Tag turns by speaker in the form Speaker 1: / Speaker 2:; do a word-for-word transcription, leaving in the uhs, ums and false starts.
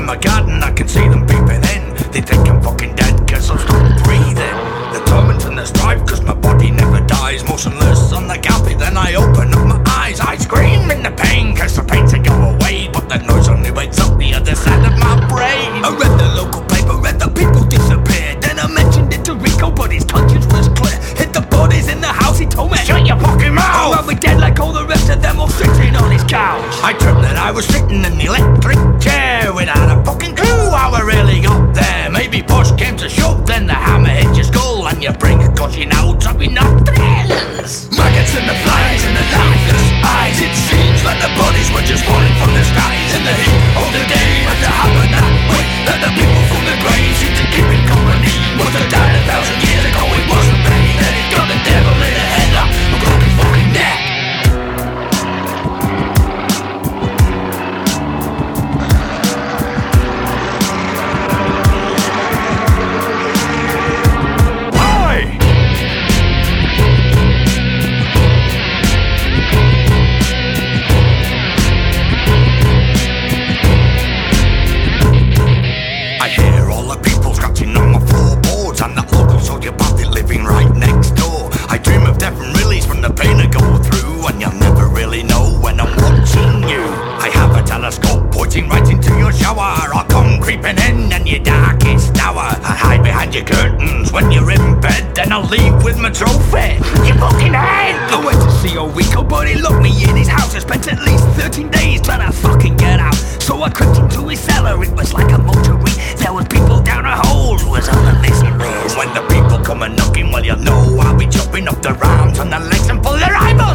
Speaker 1: my garden, I can see them peeping in. They think I'm fucking dead cause I'm still breathing. The torment and the strife cause my body never dies. Motionless on the galley, then I open up my eyes. I scream in the pain cause the pain to go away, but that noise only wakes up the other side of my brain. I read the local paper, read the people disappeared. Then I mentioned it to Rico, but his conscience was clear. Hit the bodies in the house, he told me, shut your fucking mouth, or I'll be dead like all the rest of them all sitting on his couch. I tripped that I was sitting in the electric chair without a fucking clue how I really got there. Maybe push came to shove, then the hammer hit your skull and your brain is gushing out, dropping nostrils. Maggots and the flies and the lifeless eyes. It seems like the bodies were just falling from the skies. In the heat of the day had to happen that way, that the people from the grave seem to keep it company. Was it died a thousand years ago? It wasn't me. Then it got the devil in the head up, I broke his fucking neck. I hear all the people scratching on my floorboards, and that local sociopath living right next door. I dream of different release from the pain I go through, and you'll never really know when I'm watching you. I have a telescope pointing right into your shower. I'll come creeping in in your darkest hour. I hide behind your curtains when you're in bed, then I'll leave with my trophy, your fucking head. I went to see old Rico, but he locked me in his house. I spent at least thirteen days trying to fucking get out. So I crept into his cellar, it was like a mortuary. There was people down a hole who was on the missing list. When the people come a knocking, well you know I'll be chopping up the arms and the legs and pull their eyeballs